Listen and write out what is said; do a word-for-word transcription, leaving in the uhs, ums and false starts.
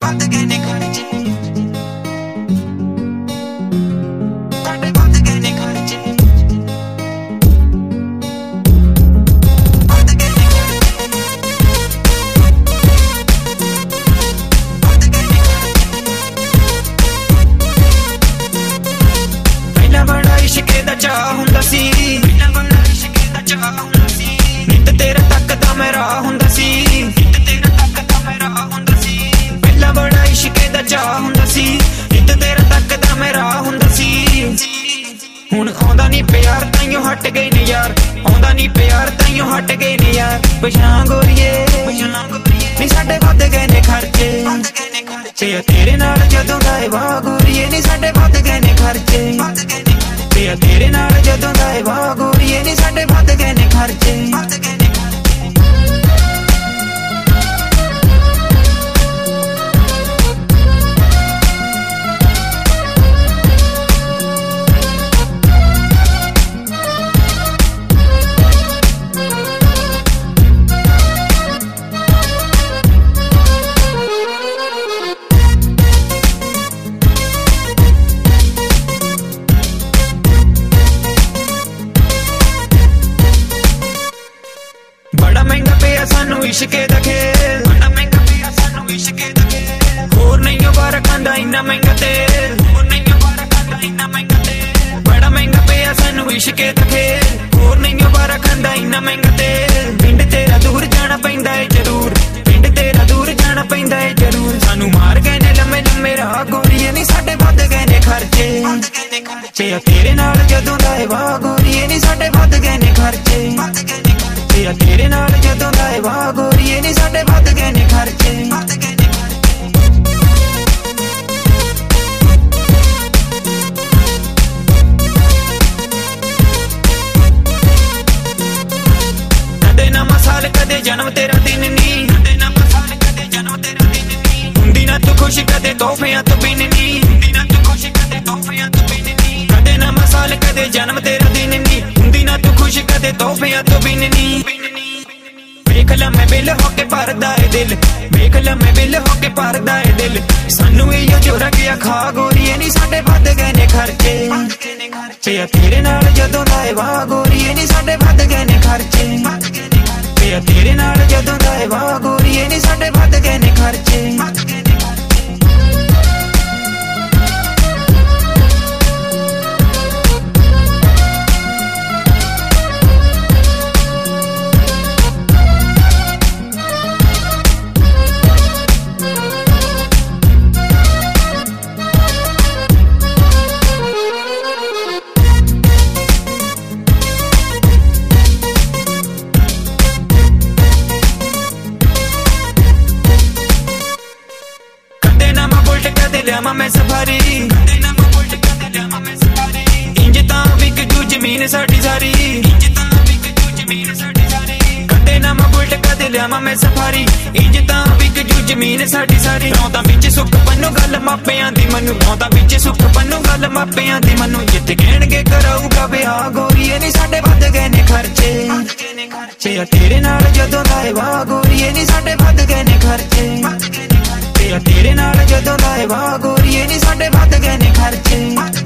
ਵੱਧ ਗਏ ਨੇ ਖਰਚੇ, ਸਾਡੇ ਵੱਧ ਗਏ ਨੇ ਖਰਚੇ, ਵੱਧ ਗਏ ਨੇ ਖਰਚੇ, ਵੱਧ ਗਏ ਨੇ ਖਰਚੇ। ਪਹਿਲਾਂ ਬੜਾ ਇਸ਼ਕੇ ਦਾ ਚਾਹ ਹੁੰਦਾ ਸੀ, ਪਹਿਲਾਂ ਬੜਾ ਇਸ਼ਕੇ ਦਾ ਚਾਹ ਹੁੰਦਾ ਸੀ, ਨਿੱਤ ਤੇਰੇ ਤੱਕ ਦਾ ਮੇਰਾ ਹੁੰਦਾ ਸੀ, ਨਿੱਤ ਤੇਰੇ ਤੱਕ ਦਾ ਮੇਰਾ ਹੁੰਦਾ ਸੀ। ਪਹਿਲਾਂ ਬੜਾ ਇਸ਼ਕੇ ਦਾ ਚਾਹ ਹੁੰਦਾ ਸੀ, ਨਿੱਤ ਤੇਰੇ ਤੱਕ ਦਾ ਮੇਰਾ ਹੁੰਦਾ ਸੀ। ਹੁਣ ਆਉਂਦਾ ਨੀ ਪਿਆਰ ਤਾਈਓ ਹਟ ਗਏ ਨੇ ਯਾਰ, ਆਉਂਦਾ ਨੀ ਪਿਆਰ ਤਾਈਓ ਹਟ ਗਏ ਨੇ ਯਾਰ। ਪਛਾਣ ਗੋਰੀਏ ਨੀ ਸਾਡੇ ਵੱਧ ਗਏ ਨੇ ਖਰਚੇ, ਤੇ ਤੇਰੇ ਨਾਲ ਜਦੋਂ ਦਾ ਏ ਵਾਹ ਗੋਰੀਏ ਨੀ ਸਾਡੇ ਵੱਧ ਗਏ ਨੇ ਖਰਚੇ, ਤੇ ਤੇਰੇ ਨਾਲ ਜਦੋਂ ਦਾ ਏ ਵਾਹ ਗੋਰੀਏ ਨੀ ਸਾਡੇ ਵੱਧ ਗਏ ਨੇ ਖਰਚੇ। ਬੜਾ ਮਹਿੰਗਾ ਪਿਆ ਸਾਨੂੰ ਇਸ਼ਕੇ ਦਾ ਖੇਲ, ਬੜਾ ਮਹਿੰਗਾ ਪਿਆ ਸਾਨੂੰ ਇਸ਼ਕੇ ਦਾ ਖੇਲ। ਹੋਰ ਨਹੀਂ ਬਾਰ ਖਾਂਦਾ ਇੰਨਾ ਮਹਿੰਗਾ ਤੇਲ, ਹੋਰ ਨਹੀਂ ਬਾਰ ਖਾਂਦਾ ਇੰਨਾ ਮਹਿੰਗਾ ਤੇਲ। ਬੜਾ ਮਹਿੰਗਾ ਪਿਆ ਸਾਨੂੰ ਇਸ਼ਕੇ ਦਾ ਖੇਲ, ਹੋਰ ਨਹੀਂ ਬਾਰ ਖਾਂਦਾ ਇੰਨਾ ਮਹਿੰਗਾ ਤੇਲ। ਪਿੰਡ ਤੇਰਾ ਦੂਰ ਜਾਣਾ ਪੈਂਦਾ ਏ ਜ਼ਰੂਰ, ਪਿੰਡ ਤੇਰਾ ਦੂਰ ਜਾਣਾ ਪੈਂਦਾ ਏ ਜ਼ਰੂਰ। ਸਾਨੂੰ ਮਾਰ ਗਏ ਨੇ ਲੰਮੇ ਲੰਮੇ ਰਾਹ ਗੋਰੀਏ ਨੀ ਸਾਡੇ ਵੱਧ ਗਏ ਨੇ ਖਰਚੇ, ਤੇ ਤੇਰੇ ਨਾਲ ਜਦੋਂ ਦਾ ਏ ਵਾਹ ਗੋਰੀਏ ਨੀ ਸਾਡੇ ਵੱਧ ਗਏ ਨੇ ਖਰਚੇ, ਤੇ ਤੇਰੇ ਨਾਲ ਜਦੋਂ ਦਾ ਏ ਵਾਹ ਗੋਰੀਏ ਨੀ ਸਾਡੇ ਵੱਧ ਗਏ ਨੇ ਖਰਚੇ। ਕਦੇ ਨਾ ਮਸਾਲ ਕਦੇ ਜਨਮ ਤੇਰਾ ਦਿਨ ਨੀ, ਕਦੇ ਨਾ ਮਸਾਲ ਕਦੇ ਜਨਮ ਤੇਰਾ ਦਿਨ ਨੀ। ਹੁੰਦੀ ਨਾ ਤੂੰ ਖੁਸ਼ ਕਦੇ ਤੋਹਫਿਆਂ ਤੋਂ ਬਿਨ ਨੀ, ਹੁੰਦੀ ਨਾ ਤੂੰ ਖੁਸ਼ ਕਦੇ ਤੋਹਫਿਆਂ ਤੋਂ ਬਿਨ ਨੀ। ਕਦੇ ਨਾ ਮਸਾਲ ਕਦੇ ਜਨਮ ਤੇਰਾ ਦਿਨ ਨੀ, ਹੁੰਦੀ ਨਾ ਤੂੰ ਖੁਸ਼ ਕਦੇ ਤੋਹਫਿਆਂ ਤੋਂ ਬਿਨ ਨੀ। ਵੇਖ ਲੰਮੇ ਬਿੱਲ ਹੋ ਕੇ ਭਰਦਾ ਏ ਦਿਲ, ਵੇਖ ਲੰਮੇ ਬਿੱਲ ਹੋ ਕੇ ਭਰਦਾ ਏ ਦਿਲ। ਸਾਨੂੰ ਇਹੋ ਜੋ ਰੱਖਿਆ ਖਾ ਗੋਰੀਏ ਨੀ ਸਾਡੇ ਵੱਧ ਗਏ ਨੇ ਖਰਚੇ, ਤੇ ਤੇਰੇ ਨਾਲ ਜਦੋਂ ਦਾ ਏ ਵਾਹ ਗੋਰੀਏ ਨੀ ਸਾਡੇ ਵੱਧ ਗਏ ਨੇ ਖਰਚੇ, ਤੇ ਤੇਰੇ ਨਾਲ ਜਦੋਂ ਦਾ ਏ ਵਾਹ ਗੋਰੀਏ ਨੀ ਸਾਡੇ ਵੱਧ ਗਏ ਨੇ ਖਰਚੇ। ਕਦੇ ਲਿਆਵਾਂ ਮੈਂ ਸਫਾਰੀ, ਕਦੇ ਨਾ ਮੈਂ ਬੁਲਟ ਕਦੇ ਲਿਆਵਾਂ ਮੈਂ ਸਫਾਰੀ। ਇੰਜ ਤਾਂ ਵਿਕ ਜੂ ਜ਼ਮੀਨ ਸਾਡੀ ਸਾਰੀ, ਇੰਜ ਤਾਂ ਵਿਕ ਜੂ ਜ਼ਮੀਨ ਸਾਡੀ ਸਾਰੀ। ਕਦੇ ਨਾ ਮੈਂ ਬੁਲਟ ਕਦੇ ਲਿਆਵਾਂ ਮੈਂ ਸਫਾਰੀ, ਇੰਜ ਤਾਂ ਵਿਕ ਜੂ ਜ਼ਮੀਨ ਸਾਡੀ ਸਾਰੀ। ਰੌਂਦਾ ਵਿੱਚ ਸੁੱਖ ਪੰਨੂ ਗੱਲ ਮਾਪਿਆਂ ਦੀ ਮੈਨੂੰ, ਰੌਂਦਾ ਵਿੱਚ ਸੁੱਖ ਪੰਨੂ ਗੱਲ ਮਾਪਿਆਂ ਦੀ ਮੈਨੂੰ। ਜਿੱਥੇ ਕਹਿਣਗੇ ਕਰਾਊਗਾ ਵਿਆਹ ਗੋਰੀਏ ਨੀ ਸਾਡੇ ਵੱਧ ਗਏ ਨੇ ਖਰਚੇ, ਤੇ ਤੇਰੇ ਨਾਲ ਜਦੋਂ ਦਾ ਏ ਵਾਹ ਗੋਰੀਏ ਨੀ ਸਾਡੇ ਵੱਧ ਗਏ ਨੇ ਖਰਚੇ, ਤੇ ਤੇਰੇ ਨਾਲ ਜਦੋਂ ਦਾ ਏ ਵਾਹ ਗੋਰੀਏ ਨੀ ਸਾਡੇ ਵੱਧ ਗਏ ਨੇ ਖਰਚੇ।